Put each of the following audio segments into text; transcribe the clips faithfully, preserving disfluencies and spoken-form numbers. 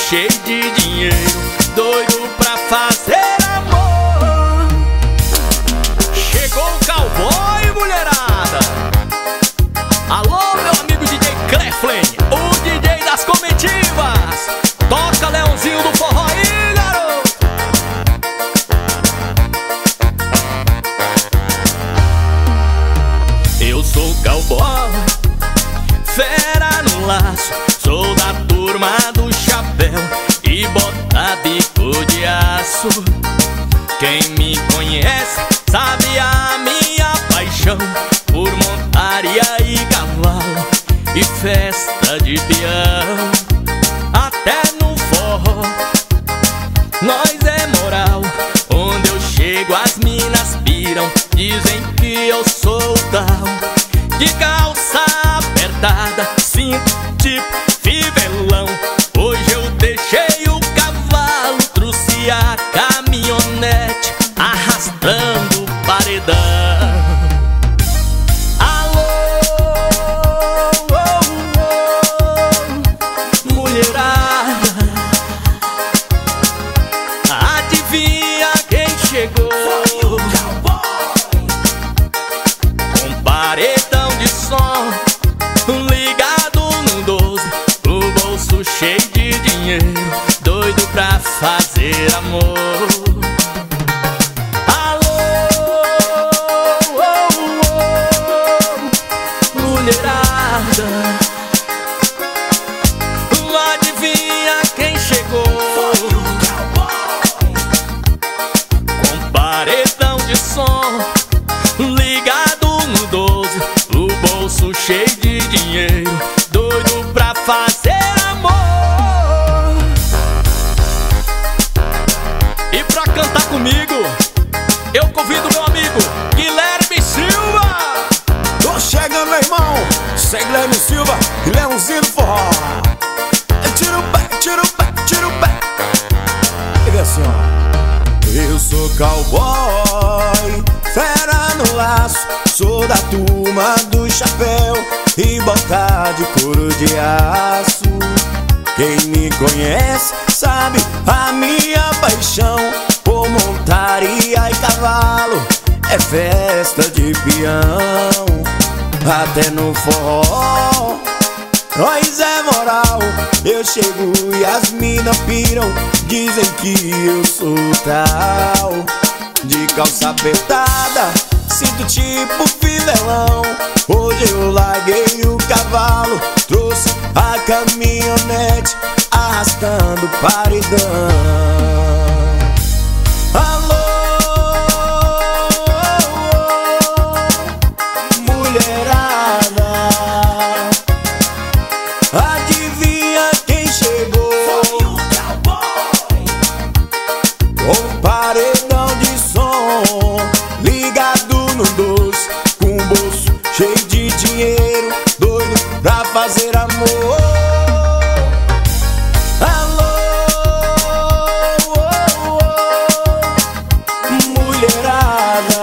cheio de dinheiro, doido pra fazer amor. Chegou o cowboy, mulherada. Alô, meu amigo D J Cleflen, o D J das comitivas. Toca Leãozinho do forró aí, garoto. Eu sou cowboy, fera no laço, sou da turma do chapéu e bota bico de aço. Quem me conhece sabe a minha paixão por montaria e cavalo e festa de peão. Até no forró nós é moral, onde eu chego as minas piram, dizem que eu sou tal, de calça apertada, cinto tipo fivelão. Hoje eu deixei o cavalo, trouxe a caminhonete arrastando o paredão. Alô, oh, oh, mulherada, adivinha quem chegou? Com paredão de som ligado no doze, o bolso cheio de dinheiro, doido pra fazer amor. Alô, oh, oh, mulherada, adivinha quem chegou? Com paredão de som ligado no doze, o bolso cheio de dinheiro, doido pra fazer amor. E pra cantar comigo, eu convido meu amigo Guilherme Silva. Tô chegando, meu irmão, sem Guilherme Silva e Leãozinho do forró. Tira o pé, tira o pé, tira o pé. Diga assim, ó. Eu sou cowboy, fera no laço, sou da turma do chapéu e bota de couro de aço. Quem me conhece sabe a minha paixão por montaria e cavalo, é festa de peão. Até no forró nós é moral, eu chego e as minas piram, dizem que eu sou tal, de calça apertada, sinto tipo fivelão. Hoje eu larguei o cavalo, trouxe a caminhonete arrastando o paredão. Alô, mulherada, adivinha quem chegou? Foi o cowboy. Com paredão de som ligado no doce, com o bolso cheio de dinheiro, doido pra fazer amor. Alô, oh, oh, mulherada,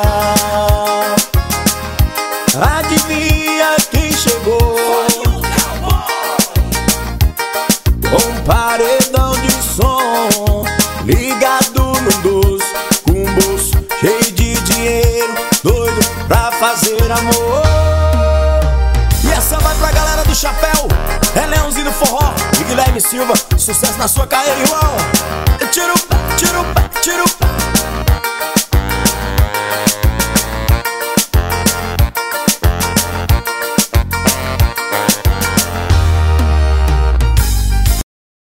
adivinha quem chegou? Foi o cowboy. Com paredão de som ligado no doce, com o bolso cheio de dinheiro, doido pra fazer amor. E essa vai pra galera do chapéu, é Leãozinho do forró e Guilherme Silva. Sucesso na sua carreira, irmão. Tira o pé, tira o pé, tira o pé.